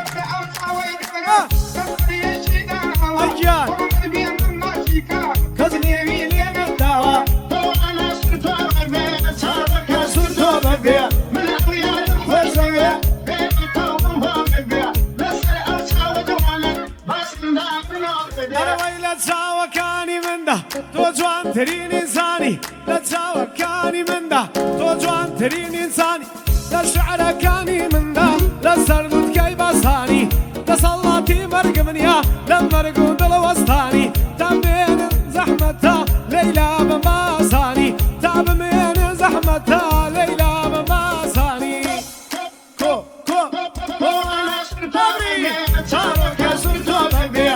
أجيال كذني لين الدواء صرتوا ببيع من أخويا وزويا أنا ويلا تساوى كاني من ده توجوان ترين إنساني لا تساوى كاني من ده توجوان ترين إنساني لا الشعر كاني من ده لا السردود كي بساني لا صلاتي مرق من يا لما رقود الوسطاني تابين زحمتها ليلى بمباساني تاب من زحمتها ليلى بمباساني كو كو وانا تابري تارك صرتوا ببيع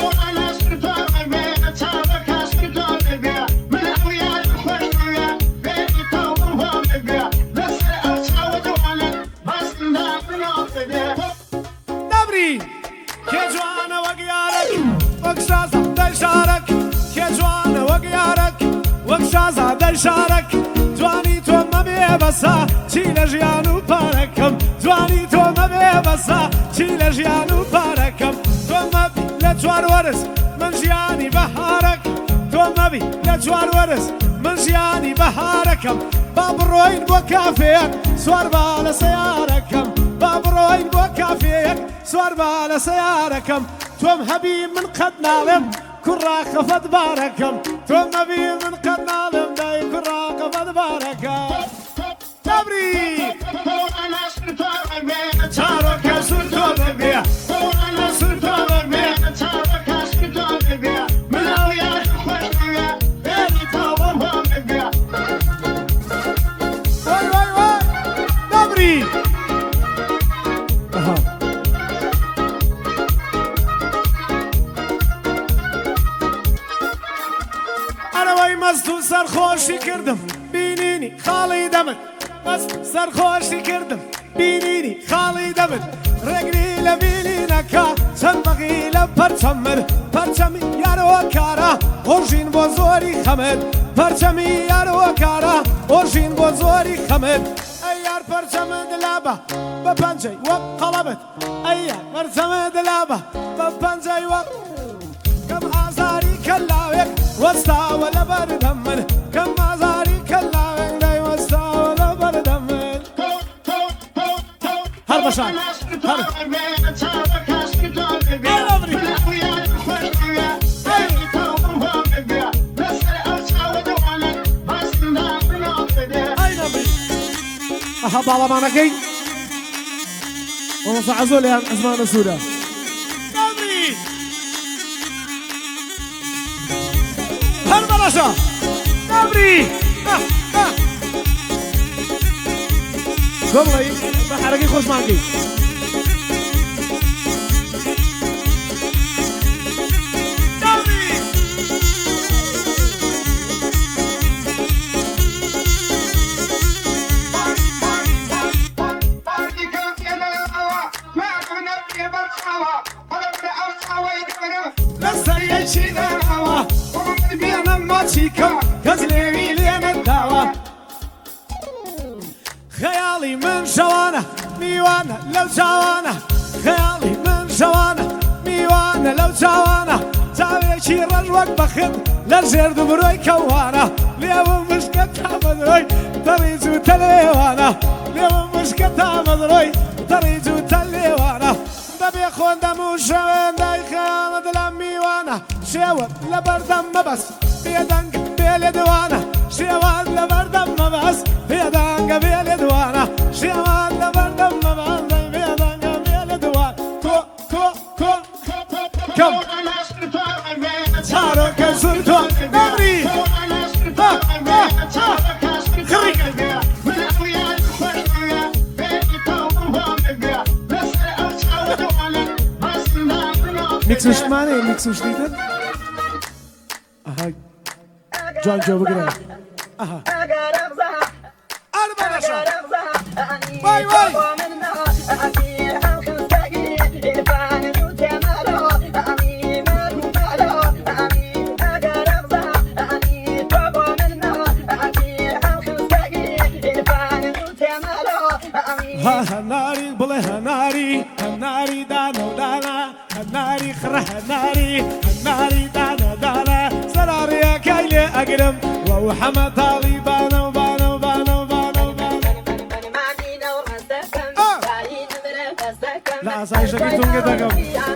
دبري كجوانا وقيارك وقشازة دشارك كجوانا وقيارك وقشازة دشارك جواني تو ما بيبسا چيل جيانو باركم جواني تو ما بيبسا چيل جيانو باركم تو ما بي لجوار ورس من جياني بهارك تو ما بي لجوار ورس من جياني بهاركم باب الروين بوكافيك سوار بالا سياركم باب الروين بوكافيك سوار بالا سياركم توم هبي من قد نالم كرا خفض باركم توم هبي من قد نالم داي كرا خفض باركم تبري تارك سرتو ببيع سرتو ببيع تارك سرتو ببيع من أويا خوشويا بيني توم هم ببيع واي واي واي تبري أنا وي مستو سرخوشي كردم بينيني خالي دمت مست سرخوشي كردم بينيني خالي دمت رقني لبينينكا سنبغي لبرشمر برشمي يارو كارا أورجين بوزوري خمد برشمي يارو كارا أورجين بوزوري خمد أيار برشمد لابا ببنجي وقلبت أيار برشمد لابا ببنجي كم آزاري كلاوك وستا ولا بردمن كم آزاري كلاوك داي وستا ولا بردمن هر بشان هر أحب على معناكي ونصعزوا لي أزمان السودان هالبرشة نبري قبلي بحركي خوش معكي خيالي من شوانه ميوانه لو شوانه خيالي من شوانه ميوانه لو شوانه تابي شي رجوك بخد للجير دبروي كوانه اليوم مش كتها مدروي طريجو تليوانه اليوم مش كتها مدروي طريجو تليوانه دبي خون دمو شوان داي خيانة دلميوانه شيوان لبردم بس بيدنك بيلدوانه شيوان لبردم بس بيدنك بيلدوانه شيوان لبردم بس بيدنك بيلدوانه كو كو كو كم تارك سرتو نبري خريك ميكسو شمالي ميكسو شديد اها جوان جو بقرا اها أربعة عشر واي واي هناري بله هناري دانا ودانا هناري خره هناري دانا دانا سراري كايلي أقرم وحمد طالبانا وبانا لا سايش كيتون كده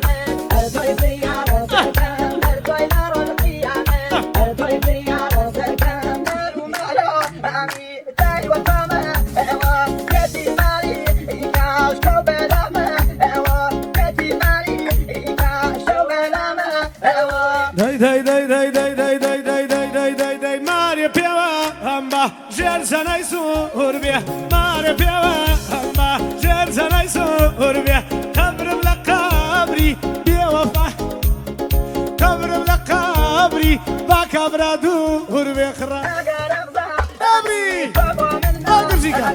داي ماري بيوا أمبا جرسنا يسور بيه ماري بيوا أمبا جرسنا يسور بيه قبر بلا قبري بيوفا قبر بلا قبري بكبر دور بيه خرا قبري أدرجيكا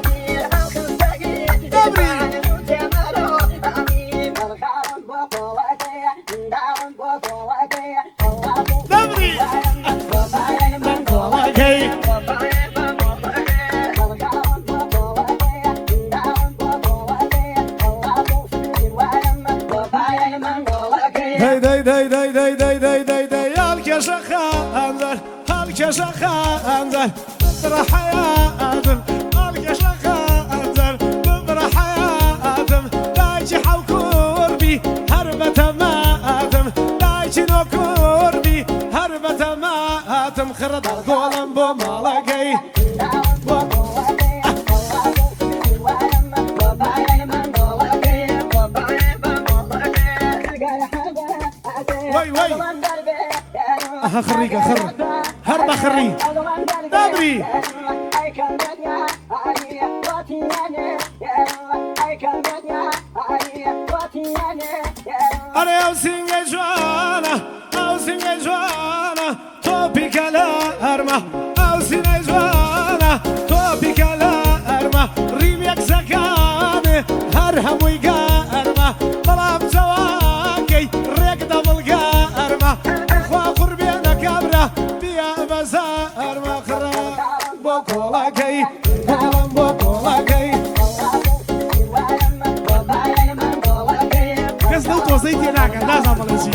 قبري داي الكشخة أنزل بفرح حياتم الكشخة أنزل بفرح حياتم دايجي حو كوربي هربة ماتم دايجي نو كوربي هربة ماتم خرد القولم بمالكي خريقة هربة خري دابري أنا أوسين جوانا توبيك الأرمى أوسين جوانا توبيك الأرمى ريميك زكاني هرهم ويقارمى طلب جواكي ريك دبل قارمى بزار مخرا بوكولاكي كسلو توصيتي هناك لازم بلشي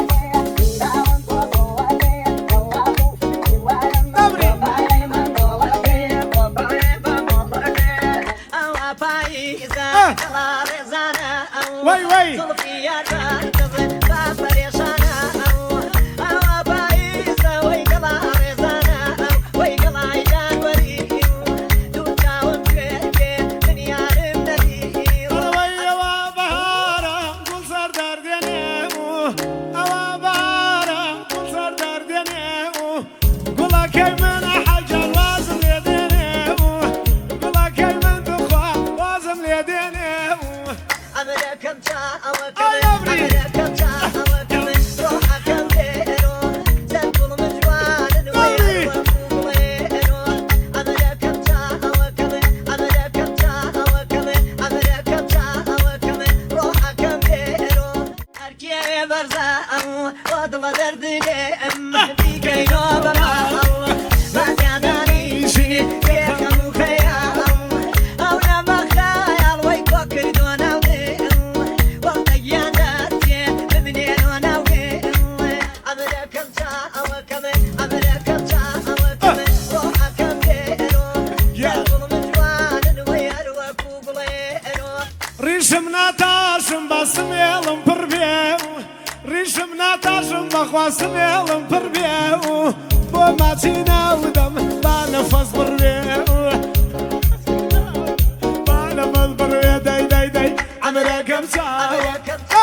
وي سميلم بربيو وما تناودم بنفس بربيو بنفس بربيو داي أمريكا مساوي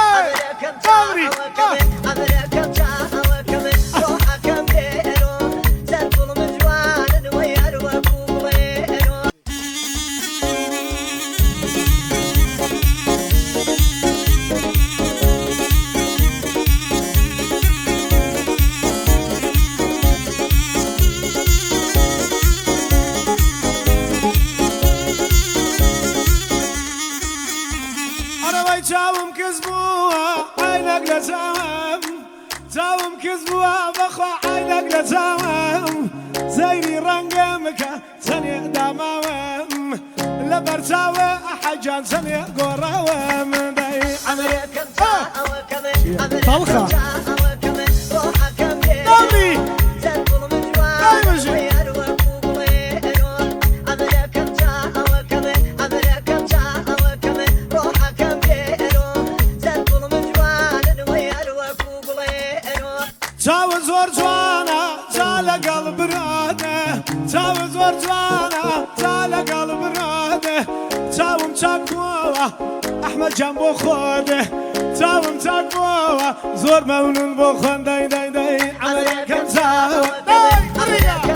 جاوم كذبوا بخوا عينك لجاوم زيني رنقمك ثانية دماوم لبرتاوي حجان سمي قراوي من داي عمرك بتاوي كمل طلخة روحك كمل دامي زنبل من جوان ويروك وغلينو عمرك بتاوي كمل روحك كمل زنبل من جوان ويروك وغلينو تاوز ورجوانا تالا قلب راده تاوز ورجوانا تالا قلب راده تاوم تاكوا احمد جنبو خوده تاوم تاكوا زور مولون بو خون داي داي داي عمرك تاوي داي